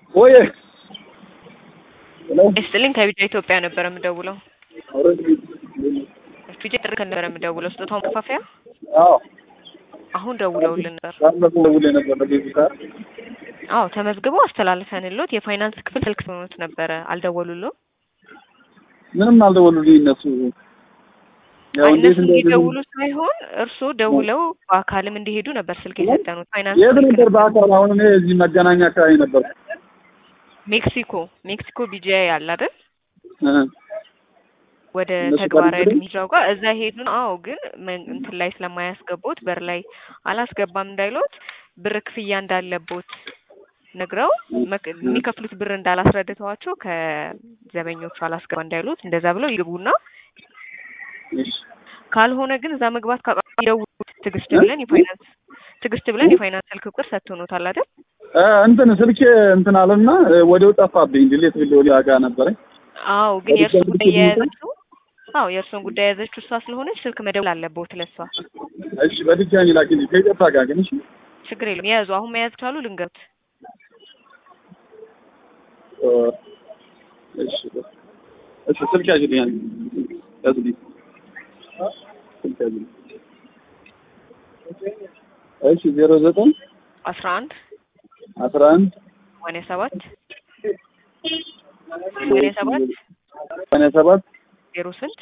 ወይ ሄሎ እስልኝ ከቢጃ ኢትዮጵያ ነበር የምደውለው። ኦሬንጅ ቢጃ ጥሪ ነበር የምደውለው። ስጦታው መፋፊያ አዎ አሁን ደውለውልን ነበር። ባለፈው ደውዬ ነበር ለቤዛ አዎ ተመዝግበው አስተላልፈንልዎት የፋይናንስ ክፍል ስልክ ሆኖት ነበረ። አልደወሉልም? ምንም አልደወሉልኝ እነሱ። ያው እንዴት እነሱ እንደደውሉ እንዲደውሉ ሳይሆን እርሶ ደውለው በአካልም እንዲሄዱ ነበር ስልክ የሰጠኑት። ፋይናንስ የት ስልክ ነበር በአካል? አሁን እኔ እዚህ መገናኛ አካባቢ ነበር። ሜክሲኮ ቢጂአይ አለ አይደል? እ ወደ እነሱ ተግባራዊ ጋር የሚለው ጋር እዛ ሄዱን። አዎ ግን እንትን ላይ ስለማያስገቡት በር ላይ አላስገባም እንዳይሉት ብር ክፍያ እንዳለቦት ነግረው የሚከፍሉት ብር እንዳላስረድተዋቸው ከዘበኞቹ አላስገባ እንዳይሉት እንደዛ ብለው ይግቡና እሺ ካልሆነ ግን እዛ መግባት ካደውሉት ትግስት ብለን የፋይናንስ ስልክ ቁጥር ሰጥቶኖታል አይደል? እንትን ስልኬ እንትን አለና ወዲያው ጠፋብኝ። ዲሌት ቪዲዮ ሊያጋ ነበረኝ። አዎ ግን የእርሱ ጉዳይ የያዘችው የእርሱን ጉዳይ የያዘችው እሷ ስለሆነች ስልክ መደወል አለበት ለሷ። እሺ በድጋሚ ላኪልኝ ከይቅርታ ጋር ግን እሺ። ችግር የለም የያዙ አሁን መያዝ ካሉ ልንገሩት። እሺ ስልክ ያዥልኝ ያዝልኝ ስልክ ያዥልኝ። እሺ 09 11 11 87 08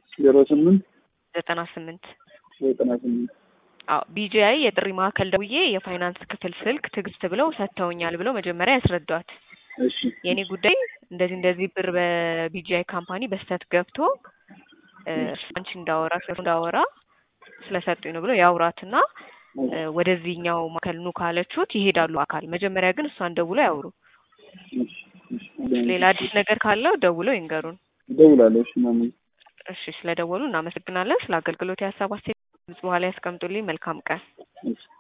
98 አዎ ቢጂአይ የጥሪ ማዕከል ደውዬ የፋይናንስ ክፍል ስልክ ትግስት ብለው ሰጥተውኛል ብለው መጀመሪያ ያስረዷት። እሺ የኔ ጉዳይ እንደዚህ ብር በቢጂአይ ካምፓኒ በስተት ገብቶ አንቺ እንዳወራ ስለሰጡኝ ነው ብለው ያውራትና ወደዚህኛው ማዕከል ኑ ካለችሁት ይሄዳሉ አካል። መጀመሪያ ግን እሷን ደውለው ያውሩ። ሌላ አዲስ ነገር ካለው ደውለው ይንገሩን። ደውላለሁ። እሺ ማሚ እሺ ስለደወሉ እናመሰግናለን። ስለ አገልግሎት ያሳባችሁ በኋላ ያስቀምጡልኝ። መልካም ቀን።